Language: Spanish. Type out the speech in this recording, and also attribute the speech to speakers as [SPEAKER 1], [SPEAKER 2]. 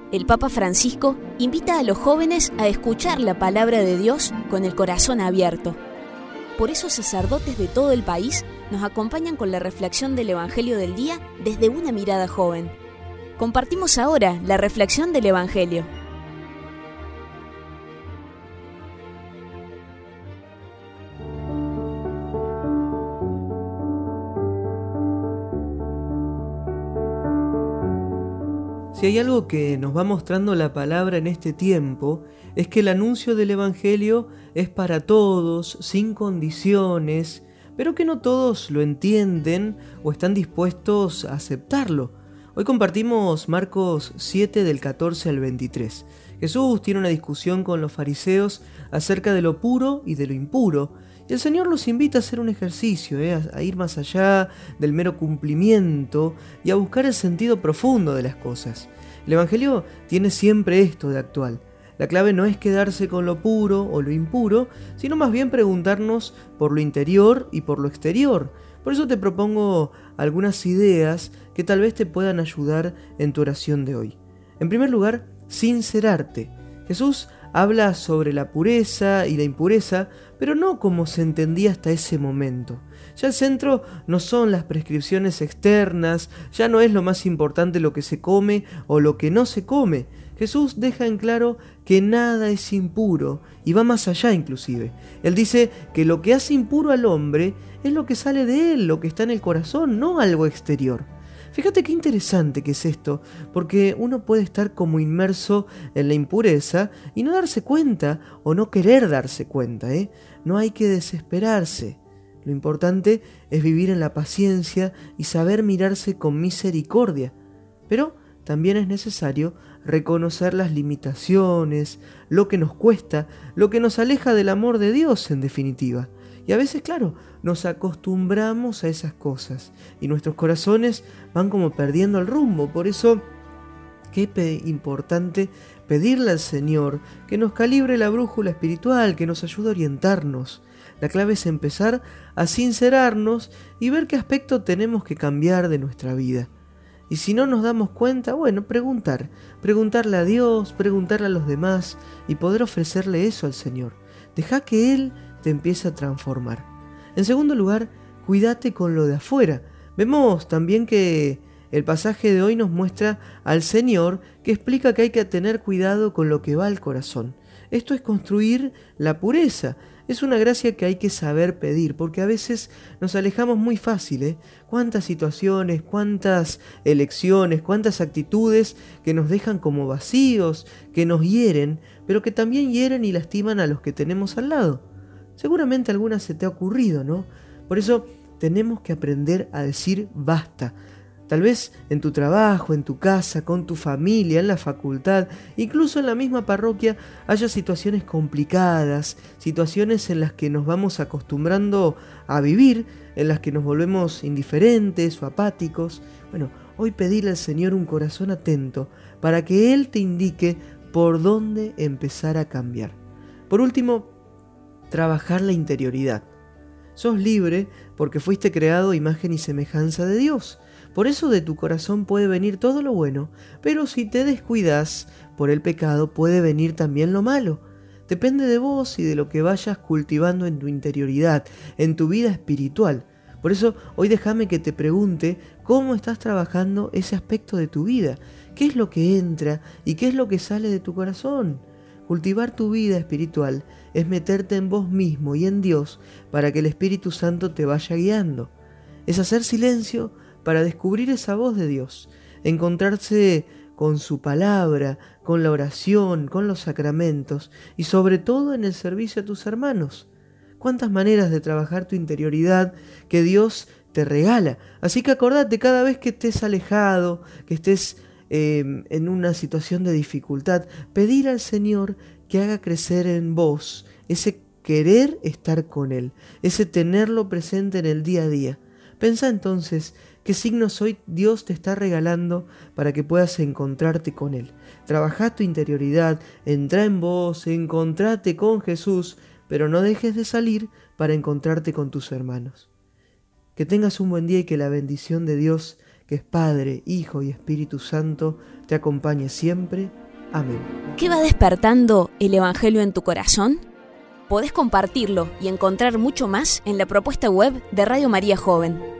[SPEAKER 1] El Papa Francisco invita a los jóvenes a escuchar la palabra de Dios con el corazón abierto. Por eso sacerdotes de todo el país nos acompañan con la reflexión del Evangelio del día desde una mirada joven. Compartimos ahora la reflexión del Evangelio.
[SPEAKER 2] Si hay algo que nos va mostrando la palabra en este tiempo, es que el anuncio del Evangelio es para todos, sin condiciones, pero que no todos lo entienden o están dispuestos a aceptarlo. Hoy compartimos Marcos 7 del 14 al 23. Jesús tiene una discusión con los fariseos acerca de lo puro y de lo impuro, y el Señor los invita a hacer un ejercicio, a ir más allá del mero cumplimiento y a buscar el sentido profundo de las cosas. El Evangelio tiene siempre esto de actual. La clave no es quedarse con lo puro o lo impuro, sino más bien preguntarnos por lo interior y por lo exterior. Por eso te propongo algunas ideas que tal vez te puedan ayudar en tu oración de hoy. En primer lugar, sincerarte. Jesús habla sobre la pureza y la impureza, pero no como se entendía hasta ese momento. Ya el centro no son las prescripciones externas, ya no es lo más importante lo que se come o lo que no se come. Jesús deja en claro que nada es impuro y va más allá inclusive. Él dice que lo que hace impuro al hombre es lo que sale de él, lo que está en el corazón, no algo exterior. Fíjate qué interesante que es esto, porque uno puede estar como inmerso en la impureza y no darse cuenta o no querer darse cuenta, No hay que desesperarse. Lo importante es vivir en la paciencia y saber mirarse con misericordia. Pero también es necesario reconocer las limitaciones, lo que nos cuesta, lo que nos aleja del amor de Dios en definitiva. Y a veces, claro, nos acostumbramos a esas cosas y nuestros corazones van como perdiendo el rumbo. Por eso, qué importante pedirle al Señor que nos calibre la brújula espiritual, que nos ayude a orientarnos. La clave es empezar a sincerarnos y ver qué aspecto tenemos que cambiar de nuestra vida. Y si no nos damos cuenta, preguntarle a Dios, preguntarle a los demás y poder ofrecerle eso al Señor. Deja que Él te empiece a transformar. En segundo lugar, cuídate con lo de afuera. Vemos también que el pasaje de hoy nos muestra al Señor que explica que hay que tener cuidado con lo que va al corazón. Esto es construir la pureza. Es una gracia que hay que saber pedir, porque a veces nos alejamos muy fácil, Cuántas situaciones, cuántas elecciones, cuántas actitudes que nos dejan como vacíos, que nos hieren, pero que también hieren y lastiman a los que tenemos al lado. Seguramente alguna se te ha ocurrido, ¿no? Por eso tenemos que aprender a decir basta. Tal vez en tu trabajo, en tu casa, con tu familia, en la facultad, incluso en la misma parroquia, haya situaciones complicadas, situaciones en las que nos vamos acostumbrando a vivir, en las que nos volvemos indiferentes o apáticos. Hoy pedirle al Señor un corazón atento para que Él te indique por dónde empezar a cambiar. Por último, trabajar la interioridad. Sos libre porque fuiste creado a imagen y semejanza de Dios. Por eso de tu corazón puede venir todo lo bueno, pero si te descuidas por el pecado puede venir también lo malo. Depende de vos y de lo que vayas cultivando en tu interioridad, en tu vida espiritual. Por eso hoy déjame que te pregunte cómo estás trabajando ese aspecto de tu vida. ¿Qué es lo que entra y qué es lo que sale de tu corazón? Cultivar tu vida espiritual es meterte en vos mismo y en Dios para que el Espíritu Santo te vaya guiando. Es hacer silencio para descubrir esa voz de Dios, encontrarse con su palabra, con la oración, con los sacramentos y sobre todo en el servicio a tus hermanos. Cuántas maneras de trabajar tu interioridad que Dios te regala. Así que acordate, cada vez que estés alejado, que estés en una situación de dificultad, pedir al Señor que haga crecer en vos ese querer estar con Él, ese tenerlo presente en el día a día. Pensá entonces qué signos hoy Dios te está regalando para que puedas encontrarte con Él. Trabajá tu interioridad, entrá en vos, encontrate con Jesús, pero no dejes de salir para encontrarte con tus hermanos. Que tengas un buen día y que la bendición de Dios, que es Padre, Hijo y Espíritu Santo, te acompañe siempre. Amén.
[SPEAKER 1] ¿Qué va despertando el Evangelio en tu corazón? Podés compartirlo y encontrar mucho más en la propuesta web de Radio María Joven.